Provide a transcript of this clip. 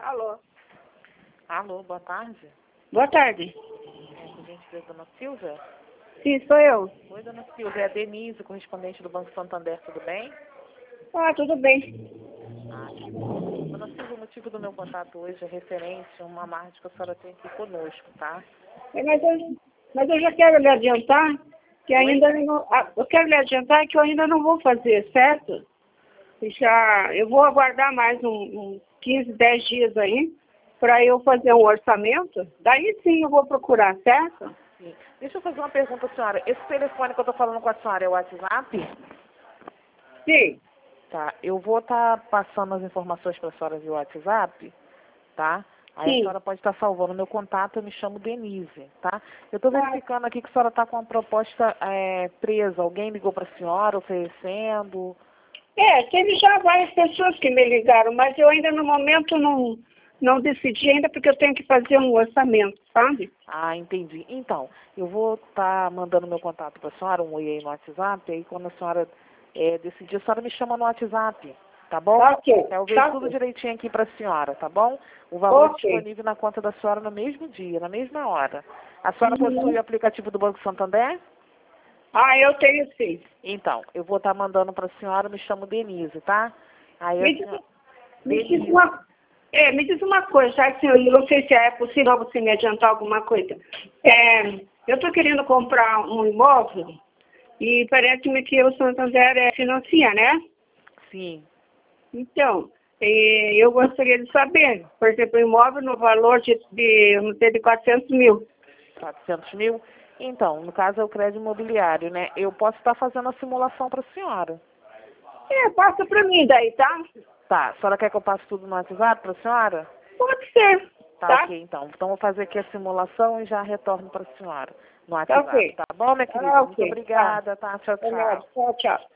Alô? Alô, boa tarde. Boa tarde. A gente vê a dona Silvia. Sim, sou eu. Oi, dona Silvia, é a Denise, correspondente do Banco Santander, tudo bem? Ah, tudo bem. Ah, que bom. Dona Silvia, o motivo do meu contato hoje é referente a uma marca que a senhora tem aqui conosco, tá? Mas eu já quero lhe adiantar que ainda não... eu quero lhe adiantar que eu ainda não vou fazer, certo? Eu vou aguardar mais uns 15, 10 dias aí para eu fazer um orçamento. Daí sim eu vou procurar, certo? Sim. Deixa eu fazer uma pergunta, senhora. Esse telefone que eu tô falando com a senhora é o WhatsApp? Sim. Tá, eu vou estar passando as informações para a senhora via WhatsApp, tá? Aí a Sim. senhora pode estar salvando meu contato, eu me chamo Denise, tá? Eu estou verificando aqui que a senhora está com uma proposta presa. Alguém ligou para a senhora oferecendo? Teve já várias pessoas que me ligaram, mas eu ainda no momento não decidi ainda porque eu tenho que fazer um orçamento, sabe? Ah, entendi. Então, eu vou estar mandando meu contato para a senhora, um oi aí no WhatsApp, aí quando a senhora decidir, a senhora me chama no WhatsApp, tá bom? Tá ok. Eu vejo tudo direitinho aqui para a senhora, tá bom? O valor Ok. disponível na conta da senhora no mesmo dia, na mesma hora. A senhora possui o aplicativo do Banco Santander? Ah, eu tenho sim. Então, eu vou estar mandando para a senhora, me chamo Denise, tá? Aí a Me diz, senhora... me diz Denise. me diz uma coisa, já que eu não sei se é possível você me adiantar alguma coisa. Eu estou querendo comprar um imóvel e parece-me que o Santander financia, né? Sim. Então, eu gostaria de saber, por exemplo, um imóvel no valor não sei, de 400 mil. 400 mil? Então, no caso é o crédito imobiliário, né? Eu posso estar fazendo a simulação para a senhora. Passa para mim daí, tá? Tá, a senhora quer que eu passe tudo no WhatsApp para a senhora? Pode ser, Tá, tá? ok, então. Então, vou fazer aqui a simulação e já retorno para a senhora no Tá WhatsApp, ok. tá bom, minha querida? Ah, Muito ok, tá. obrigada, tá? Tchau, É nada. tchau. Tchau, tchau.